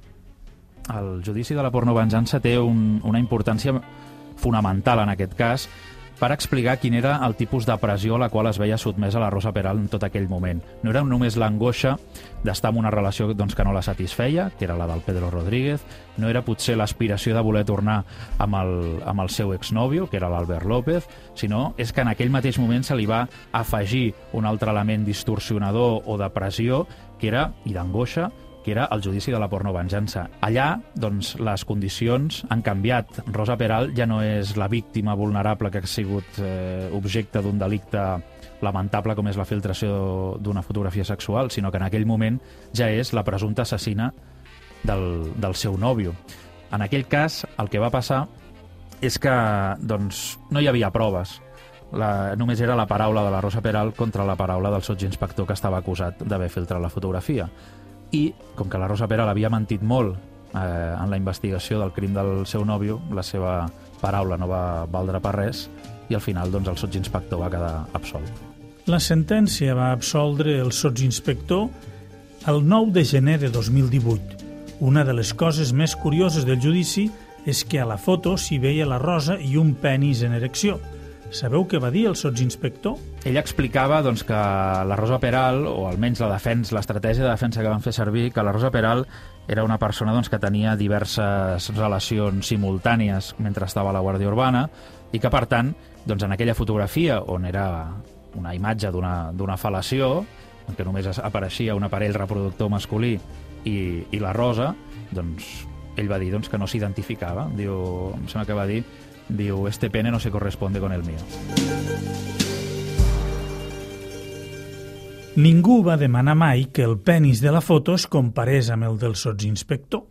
El judici de la pornovenjança té un, una importància fonamental en aquest cas per explicar quin era el tipus de pressió a la qual es veia sotmesa la Rosa Peral en tot aquell moment. No era només l'angoixa d'estar en una relació doncs, que no la satisfeia, que era la del Pedro Rodríguez, no era potser l'aspiració de voler tornar amb el, amb el seu exnòvio, que era l'Albert López, sinó és que en aquell mateix moment se li va afegir un altre element distorsionador o de pressió, que era, i d'angoixa, que era el judici de la pornovenjança. Allà, doncs, les condicions han canviat. Rosa Peral ja no és la víctima vulnerable que ha sigut eh, objecte d'un delicte lamentable com és la filtració d'una fotografia sexual, sinó que en aquell moment ja és la presumpta assassina del, del seu nòvio. En aquell cas, el que va passar és que doncs, no hi havia proves. La, només era la paraula de la Rosa Peral contra la paraula del sotsinspector que estava acusat d'haver filtrat la fotografia. I, com que la Rosa Peral havia mentit molt eh, en la investigació del crim del seu nòvio, la seva paraula no va valdre per res i al final doncs, el sotsinspector va quedar absolt. La sentència va absoldre el sotsinspector el nou de gener de dos mil divuit. Una de les coses més curioses del judici és que a la foto s'hi veia la Rosa i un penis en erecció. Sabeu què va dir el sotsinspector? Ell explicava doncs, que la Rosa Peral, o almenys la defensa, l'estratègia de defensa que van fer servir, que la Rosa Peral era una persona doncs, que tenia diverses relacions simultànies mentre estava a la Guàrdia Urbana i que, per tant, doncs, en aquella fotografia on era una imatge d'una fal·lació, en què només apareixia un aparell reproductor masculí i, i la Rosa, doncs, ell va dir doncs, que no s'identificava. Diu, em sembla que va dir Diu, este pene no se corresponde con el mío. Ningú va demanar mai que el penis de la foto es comparés amb el del sotsinspector.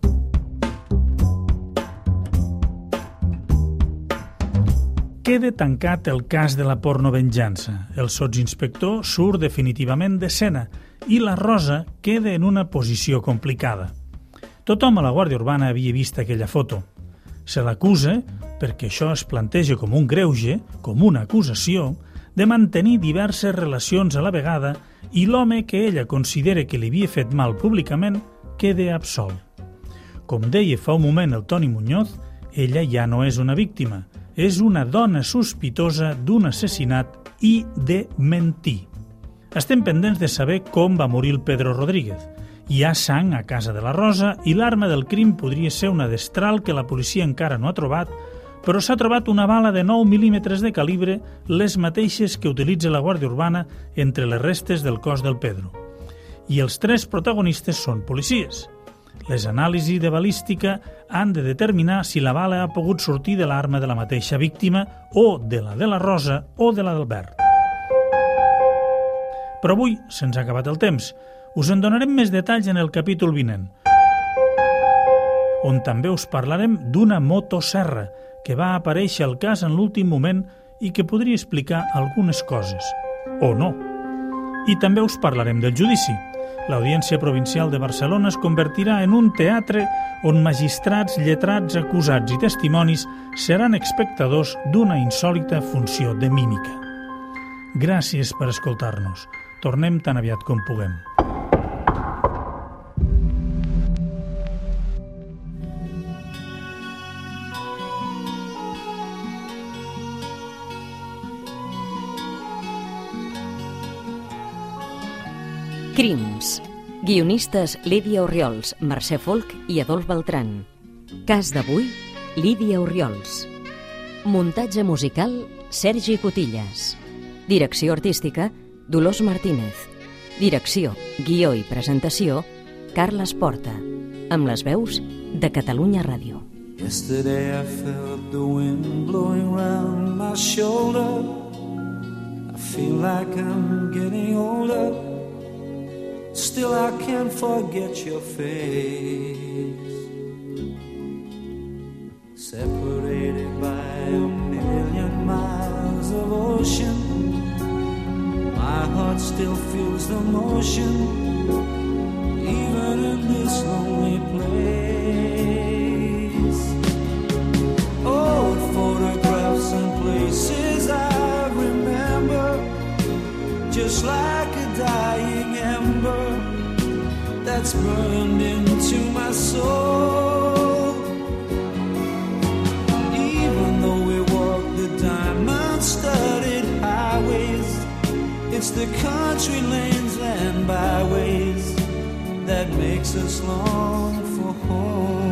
Queda tancat el cas de la pornovenjança. El sotsinspector surt definitivament d'escena i la Rosa queda en una posició complicada. Tothom a la Guàrdia Urbana havia vist aquella foto. Se l'acusa, perquè això es planteja com un greuge, com una acusació, de mantenir diverses relacions a la vegada i l'home que ella considera que li havia fet mal públicament queda absolt. Com deia fa un moment el Toni Muñoz, ella ja no és una víctima, és una dona sospitosa d'un assassinat i de mentir. Estem pendents de saber com va morir el Pedro Rodríguez. Hi ha sang a casa de la Rosa i l'arma del crim podria ser una destral que la policia encara no ha trobat, però s'ha trobat una bala de nou mil·límetres de calibre, les mateixes que utilitza la Guàrdia Urbana entre les restes del cos del Pedro. I els tres protagonistes són policies. Les anàlisis de balística han de determinar si la bala ha pogut sortir de l'arma de la mateixa víctima o de la de la Rosa o de la d'Albert. Però avui se'ns ha acabat el temps. Us en donarem més detalls en el capítol vinent, on també us parlarem d'una motosserra que va aparèixer al cas en l'últim moment i que podria explicar algunes coses, o no. I també us parlarem del judici. L'Audiència Provincial de Barcelona es convertirà en un teatre on magistrats, lletrats, acusats i testimonis seran espectadors d'una insòlita funció de mímica. Gràcies per escoltar-nos. Tornem tan aviat com puguem. Crims. Guionistes Lídia Orriols, Mercè Folch i Adolf Beltran. Cas d'avui, Lídia Orriols. Muntatge musical, Sergi Cotillas. Direcció artística, Dolors Martínez. Direcció, guió i presentació, Carles Porta. Amb les veus de Catalunya Ràdio. Yesterday I felt the wind blowing round my shoulder. I feel like I'm getting older. Still I can't forget your face. Separated by a million miles of ocean, my heart still feels the motion, even in this lonely place. Old photographs and places I remember, just like a dying ember that's burned into my soul. Even though we walk the diamond-studded highways, it's the country lanes and byways that makes us long for home.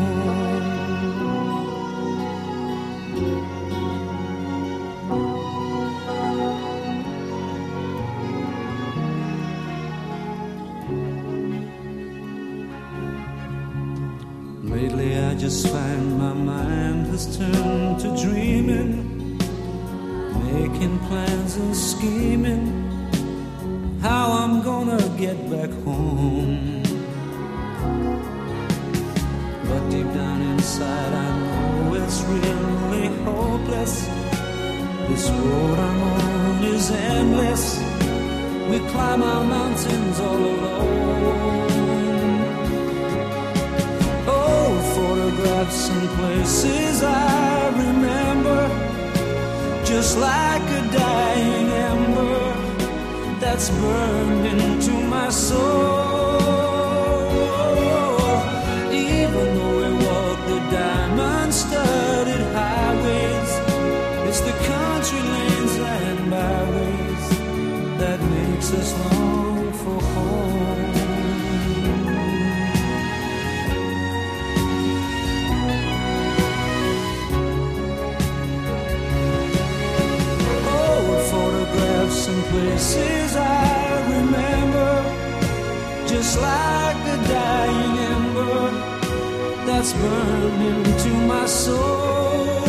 Lately I just find my mind has turned to dreaming, making plans and scheming how I'm gonna get back home. But deep down inside I know it's really hopeless. This road I'm on is endless. We climb our mountains all alone. Old photographs and places I remember, just like a dying ember that's burned into my soul. Even though we walk the diamond-studded highways, it's the country lanes and byways that makes us long for home. Old photographs and places I remember, just like a dying ember that's burned into my soul.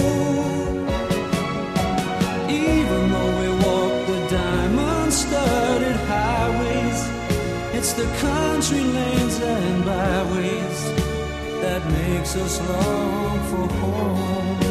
Even though we walk the diamond-studded highways, it's the country lanes and byways that makes us long for home.